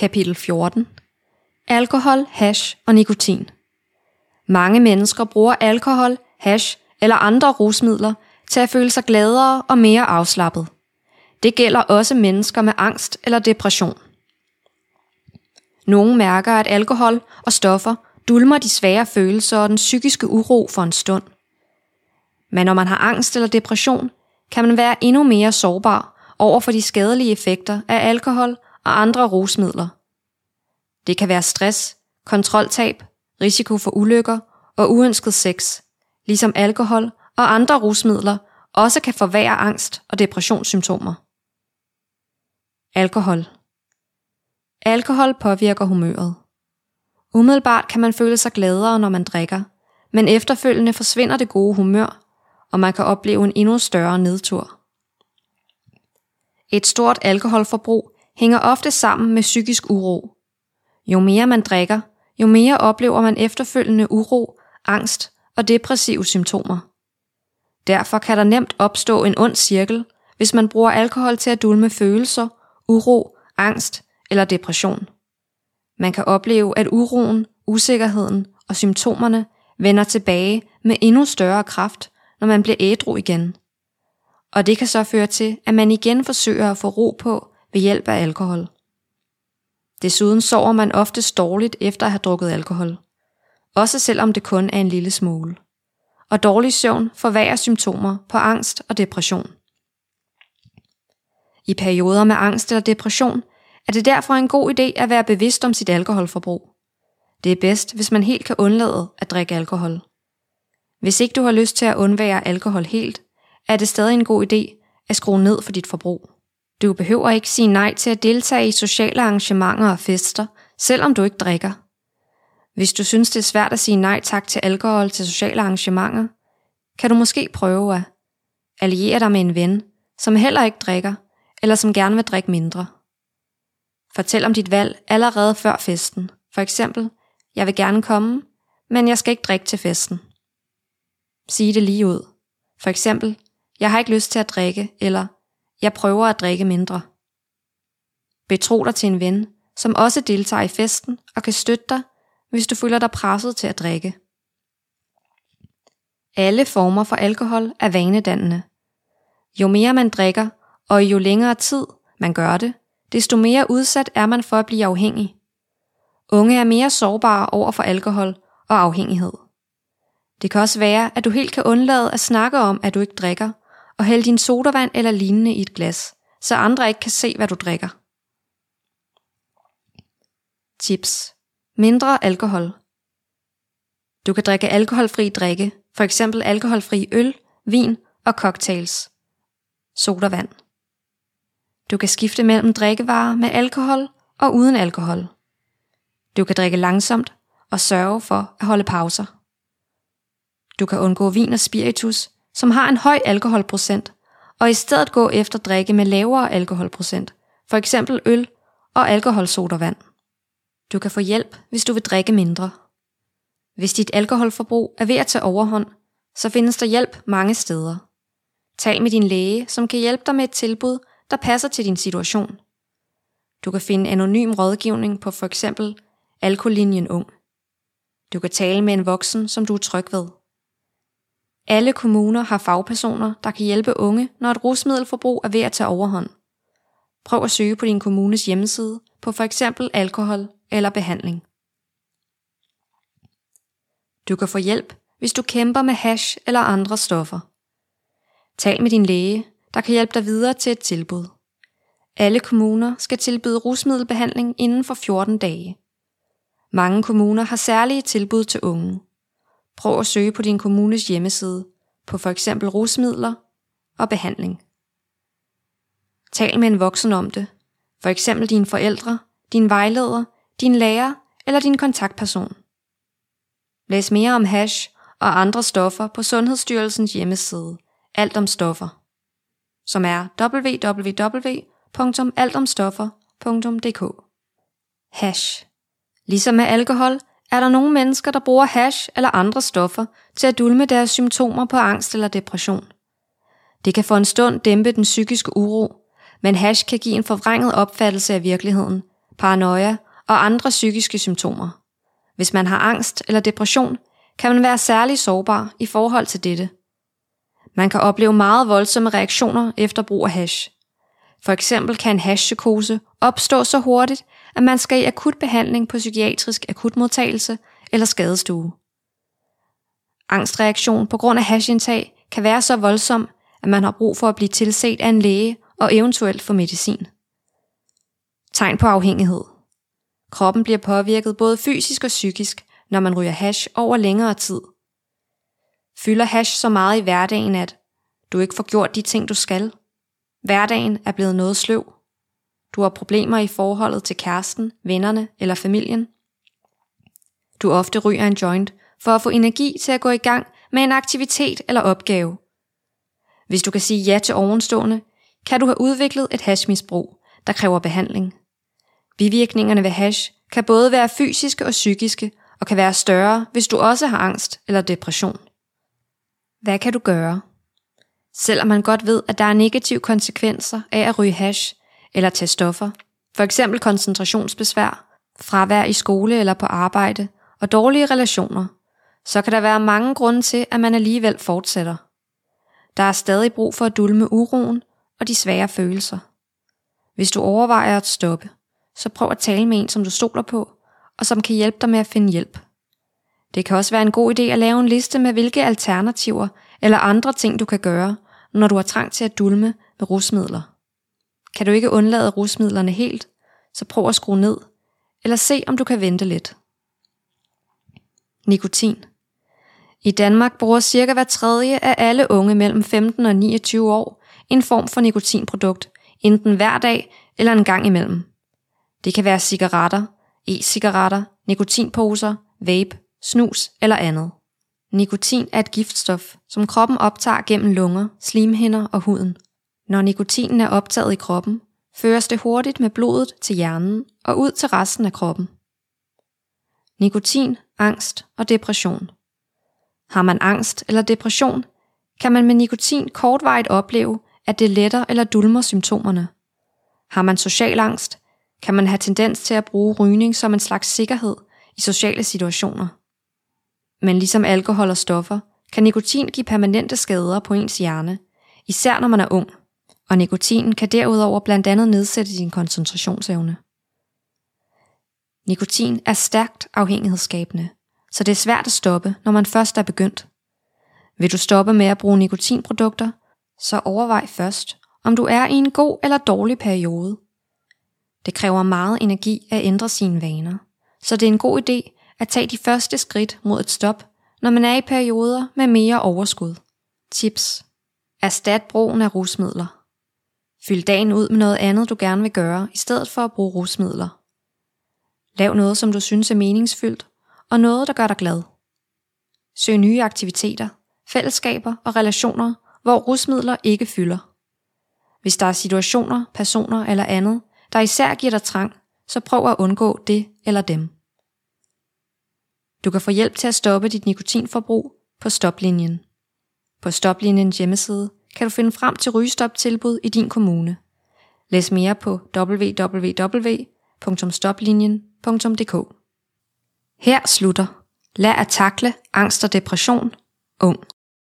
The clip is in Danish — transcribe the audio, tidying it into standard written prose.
Kapitel 14. Alkohol, hash og nikotin. Mange mennesker bruger alkohol, hash eller andre rusmidler til at føle sig gladere og mere afslappet. Det gælder også mennesker med angst eller depression. Nogle mærker, at alkohol og stoffer dulmer de svære følelser og den psykiske uro for en stund. Men når man har angst eller depression, kan man være endnu mere sårbar over for de skadelige effekter af alkohol og andre rusmidler. Det kan være stress, kontroltab, risiko for ulykker og uønsket sex, ligesom alkohol og andre rusmidler også kan forværre angst og depressionssymptomer. Alkohol. Alkohol påvirker humøret. Umiddelbart kan man føle sig gladere, når man drikker, men efterfølgende forsvinder det gode humør, og man kan opleve en endnu større nedtur. Et stort alkoholforbrug hænger ofte sammen med psykisk uro. Jo mere man drikker, jo mere oplever man efterfølgende uro, angst og depressive symptomer. Derfor kan der nemt opstå en ond cirkel, hvis man bruger alkohol til at dulme følelser, uro, angst eller depression. Man kan opleve, at uroen, usikkerheden og symptomerne vender tilbage med endnu større kraft, når man bliver ædru igen. Og det kan så føre til, at man igen forsøger at få ro på ved hjælp af alkohol. Desuden sover man oftest dårligt efter at have drukket alkohol, også selvom det kun er en lille smule. Og dårlig søvn forværrer symptomer på angst og depression. I perioder med angst eller depression er det derfor en god idé at være bevidst om sit alkoholforbrug. Det er bedst, hvis man helt kan undlade at drikke alkohol. Hvis ikke du har lyst til at undvære alkohol helt, er det stadig en god idé at skrue ned for dit forbrug. Du behøver ikke sige nej til at deltage i sociale arrangementer og fester, selvom du ikke drikker. Hvis du synes, det er svært at sige nej tak til alkohol til sociale arrangementer, kan du måske prøve at alliere dig med en ven, som heller ikke drikker, eller som gerne vil drikke mindre. Fortæl om dit valg allerede før festen. For eksempel, jeg vil gerne komme, men jeg skal ikke drikke til festen. Sig det lige ud. For eksempel, jeg har ikke lyst til at drikke, eller jeg prøver at drikke mindre. Betro dig til en ven, som også deltager i festen og kan støtte dig, hvis du føler dig presset til at drikke. Alle former for alkohol er vanedannende. Jo mere man drikker, og jo længere tid man gør det, desto mere udsat er man for at blive afhængig. Unge er mere sårbare over for alkohol og afhængighed. Det kan også være, at du helt kan undlade at snakke om, at du ikke drikker, og hælde din sodavand eller lignende i et glas, så andre ikke kan se, hvad du drikker. Tips. Mindre alkohol. Du kan drikke alkoholfri drikke, for eksempel alkoholfri øl, vin og cocktails. Sodavand. Du kan skifte mellem drikkevarer med alkohol og uden alkohol. Du kan drikke langsomt og sørge for at holde pauser. Du kan undgå vin og spiritus, som har en høj alkoholprocent, og i stedet gå efter drikke med lavere alkoholprocent, for eksempel øl og alkoholsodavand. Du kan få hjælp, hvis du vil drikke mindre. Hvis dit alkoholforbrug er ved at tage overhånd, så findes der hjælp mange steder. Tal med din læge, som kan hjælpe dig med et tilbud, der passer til din situation. Du kan finde anonym rådgivning på for eksempel Alkolinjen Ung. Du kan tale med en voksen, som du er tryg ved. Alle kommuner har fagpersoner, der kan hjælpe unge, når et rusmiddelforbrug er ved at tage overhånd. Prøv at søge på din kommunes hjemmeside på for eksempel alkohol eller behandling. Du kan få hjælp, hvis du kæmper med hash eller andre stoffer. Tal med din læge, der kan hjælpe dig videre til et tilbud. Alle kommuner skal tilbyde rusmiddelbehandling inden for 14 dage. Mange kommuner har særlige tilbud til unge. Prøv at søge på din kommunes hjemmeside på for eksempel rusmidler og behandling. Tal med en voksen om det, for eksempel dine forældre, din vejleder, din lærer eller din kontaktperson. Læs mere om hash og andre stoffer på Sundhedsstyrelsens hjemmeside, Alt om stoffer, som er www.altomstoffer.dk. Hash. Ligesom med alkohol, er der nogle mennesker, der bruger hash eller andre stoffer til at dulme deres symptomer på angst eller depression. Det kan for en stund dæmpe den psykiske uro, men hash kan give en forvrænget opfattelse af virkeligheden, paranoia og andre psykiske symptomer. Hvis man har angst eller depression, kan man være særlig sårbar i forhold til dette. Man kan opleve meget voldsomme reaktioner efter brug af hash. For eksempel kan en hashpsykose opstå så hurtigt, at man skal i akut behandling på psykiatrisk akutmodtagelse eller skadestue. Angstreaktion på grund af hashindtag kan være så voldsom, at man har brug for at blive tilset af en læge og eventuelt få medicin. Tegn på afhængighed. Kroppen bliver påvirket både fysisk og psykisk, når man ryger hash over længere tid. Fylder hash så meget i hverdagen, at du ikke får gjort de ting, du skal. Hverdagen er blevet noget sløv. Du har problemer i forholdet til kæresten, vennerne eller familien. Du ofte ryger en joint for at få energi til at gå i gang med en aktivitet eller opgave. Hvis du kan sige ja til ovenstående, kan du have udviklet et hashmisbrug, der kræver behandling. Bivirkningerne ved hash kan både være fysiske og psykiske, og kan være større, hvis du også har angst eller depression. Hvad kan du gøre? Selvom man godt ved, at der er negative konsekvenser af at ryge hash eller tage stoffer, f.eks. koncentrationsbesvær, fravær i skole eller på arbejde og dårlige relationer, så kan der være mange grunde til, at man alligevel fortsætter. Der er stadig brug for at dulme uroen og de svære følelser. Hvis du overvejer at stoppe, så prøv at tale med en, som du stoler på, og som kan hjælpe dig med at finde hjælp. Det kan også være en god idé at lave en liste med, hvilke alternativer eller andre ting, du kan gøre, når du har trang til at dulme med rusmidler. Kan du ikke undlade rusmidlerne helt, så prøv at skrue ned, eller se, om du kan vente lidt. Nikotin. I Danmark bruger cirka hver tredje af alle unge mellem 15 og 29 år en form for nikotinprodukt, enten hver dag eller en gang imellem. Det kan være cigaretter, e-cigaretter, nikotinposer, vape, snus eller andet. Nikotin er et giftstof, som kroppen optager gennem lunger, slimhinder og huden. Når nikotinen er optaget i kroppen, føres det hurtigt med blodet til hjernen og ud til resten af kroppen. Nikotin, angst og depression. Har man angst eller depression, kan man med nikotin kortvarigt opleve, at det letter eller dulmer symptomerne. Har man social angst, kan man have tendens til at bruge rygning som en slags sikkerhed i sociale situationer. Men ligesom alkohol og stoffer, kan nikotin give permanente skader på ens hjerne, især når man er ung, og nikotinen kan derudover blandt andet nedsætte sin koncentrationsevne. Nikotin er stærkt afhængighedsskabende, så det er svært at stoppe, når man først er begyndt. Vil du stoppe med at bruge nikotinprodukter, så overvej først, om du er i en god eller dårlig periode. Det kræver meget energi at ændre sine vaner, så det er en god idé at tage de første skridt mod et stop, når man er i perioder med mere overskud. Tips. Erstat brugen af rusmidler. Fyld dagen ud med noget andet, du gerne vil gøre, i stedet for at bruge rusmidler. Lav noget, som du synes er meningsfyldt, og noget, der gør dig glad. Søg nye aktiviteter, fællesskaber og relationer, hvor rusmidler ikke fylder. Hvis der er situationer, personer eller andet, der især giver dig trang, så prøv at undgå det eller dem. Du kan få hjælp til at stoppe dit nikotinforbrug på Stoplinjen. På Stoplinjens hjemmeside kan du finde frem til rygestoptilbud i din kommune. Læs mere på www.stoplinjen.dk. Her slutter. Lær at takle angst og depression ung.